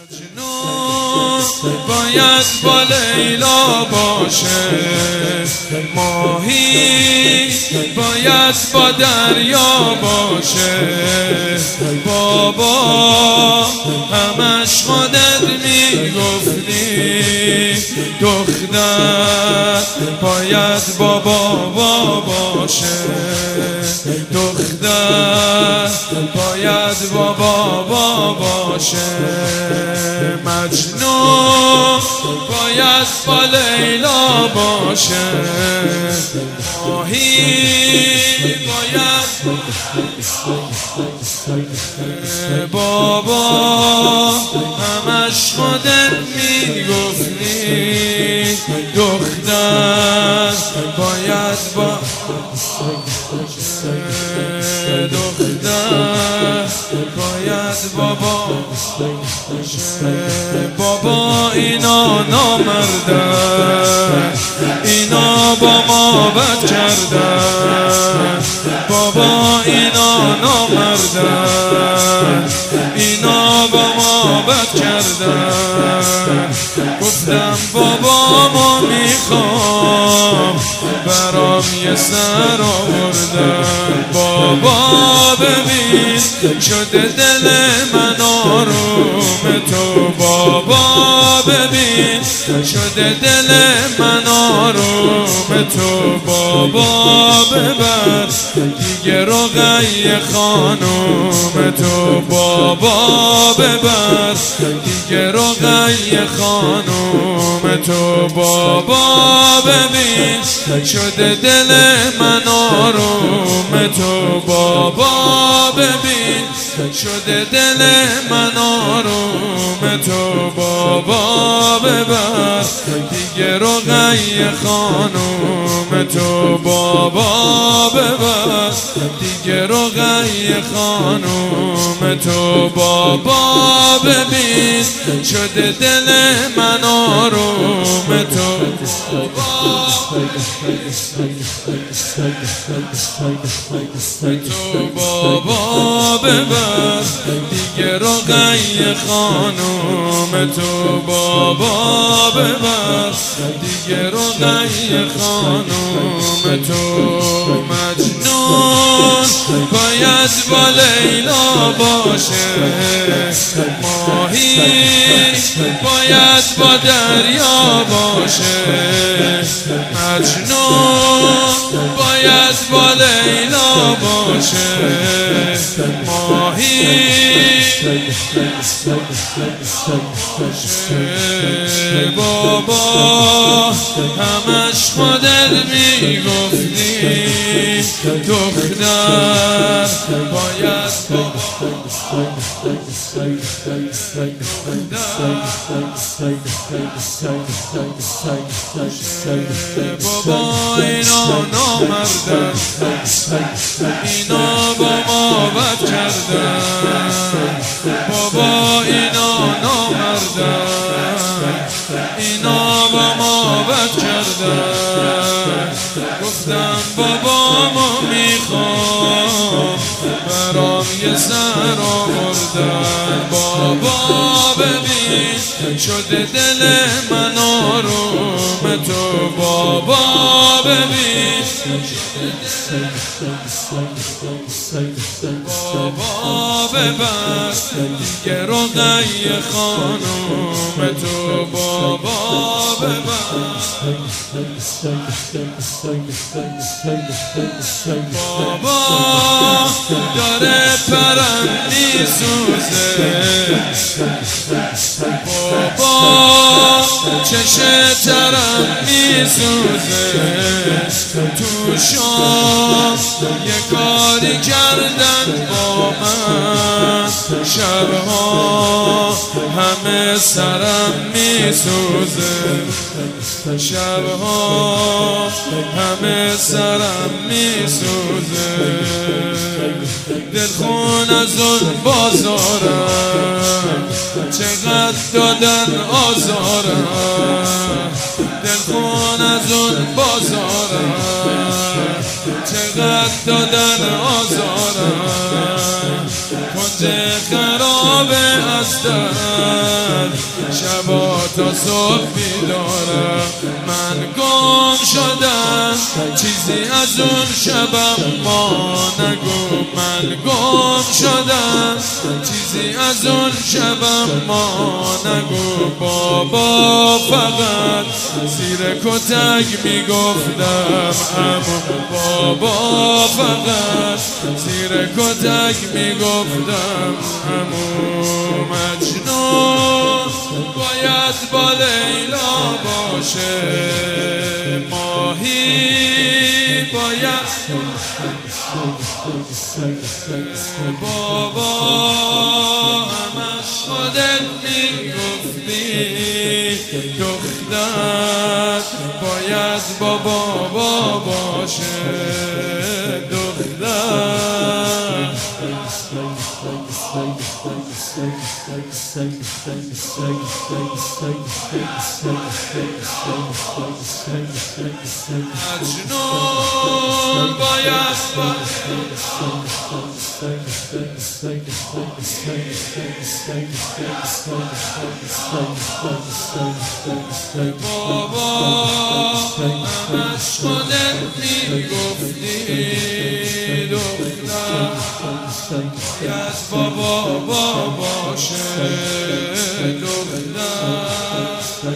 مجنون باید با لیلا باشه، ماهی باید با دریا باشه. بابا همش خودت میگفتی، دختر باید با بابا باشه، دختر باید با بابا باشه. مجنون باید با لیلا باشه، ماهی باید بابا همش خودت میگفتی، دختر باید با دختر باید بابا. بابا اینا نامردن، اینا با ما بد کردن. بابا اینا نامردن، اینا با ما بد کردن. گفتم بابا ما میخوام برام یه سر آوردن. بابا ببین شده دل من آروم تو، بابا ببین شده دل من آروم تو. بابا ببر دیگه رقیه خانوم تو، بابا ببر دیگه رقیه خانوم تو. بابا ببین شده دل من آروم تو، بابا ببین شده دل من آروم تو. بابا ببر دیگه رقیه خانوم تو، بابا ببر دیگه رقیه خانوم تو. بابا ببین شده دل من آروم تو. بابا ببر دیگه رقیه خانوم تو، بابا ببر دیگه رقیه خانوم تو. مجنون باید با لیلا باشه، ماهی باید با دریا باشه. مجنون باید با لیلا باشه، ماهی بابا همش خودت میگفتی، دختر باید بابا اینا نامردن، اینا با ما بد کردن. بابا اینا نامردن، اینا با ما بد کردن. گفتم بابا ما میخوام برام یه سر آوردن. بابا ببین شده دل من آروم تو، بابا ببین بابا ببر دیگه رقیه خانوم تو، بابا ببر. بابا داره پرم میسوزه، بابا چشه ترم میسوزه. تو شام یه کاری کردن با من، شبها همه سرم میسوزه، شبها همه سرم میسوزه. دلخون از اون بازارم چقدر دادن آزارم. دلخون از اون بازارم چقدر دادن آزارم. کنج خرابه از در شبا تا صبح بیدارم. من گم شدم چیزی از اون شبم ما نگو. من گم شدم چیزی از اون شبم ما نگو. بابا فقط زیر کتک میگفتم اما بابا فقط زیر کتک میگفتم امو. مجنون باید با لیلا باشه، ماهی باید بابا همش خودت میگفتی دختر باید با بابا باشه دختر. مجنون باید بابا همش خودت میگفتی دختر باید بابا باشه دختر.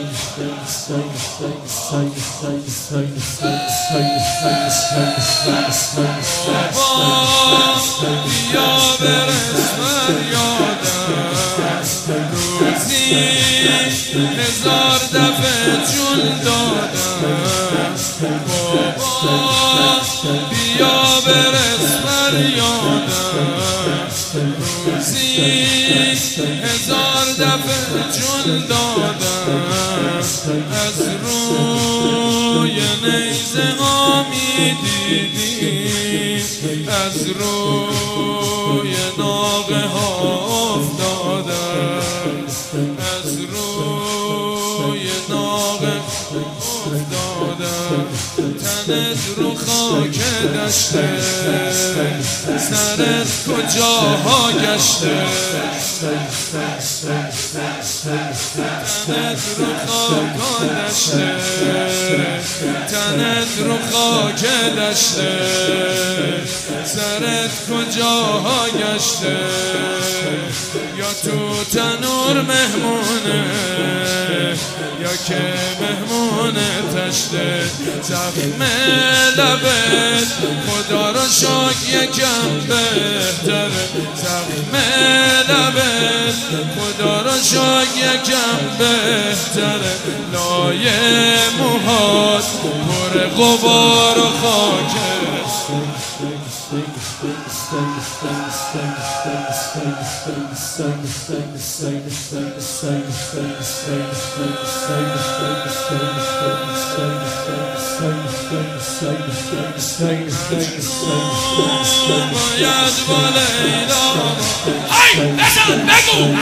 بابا بیا برس فریادم، روزی 1000 دفعه جون دادم. بابا بیا برس فریادم، روزی 1000 دفعه جون دادم. از روی نیزه ها میدیدی، از روی ناقه ها افتادم، از روی ناقه افتادم. تنت رو خاک دشته، سرت کجاها گشته. تنت رو خاک دشته، تنت رو خاک دشته، سرت کجاها گشته. یا تو تنور مهمونه یا که مهمون تشته. زخم لبت خدا رو شاک یکم بهتره، زخم لبت خدا رو شاک یکم بهتره. لایه موهات پر غبار و خاکه. باید با لیلا بزن بگو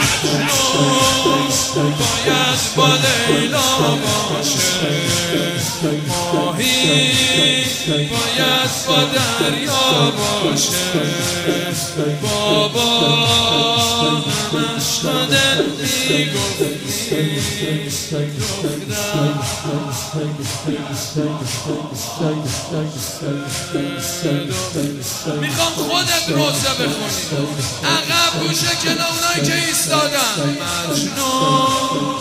باید با لیلا باشه، ماهی باید با دریا باشه. بابا همش خودت میگفتی میخوام خودت روزه بخونی عقب گوشه کنه اونایی که ایستادن. مجنون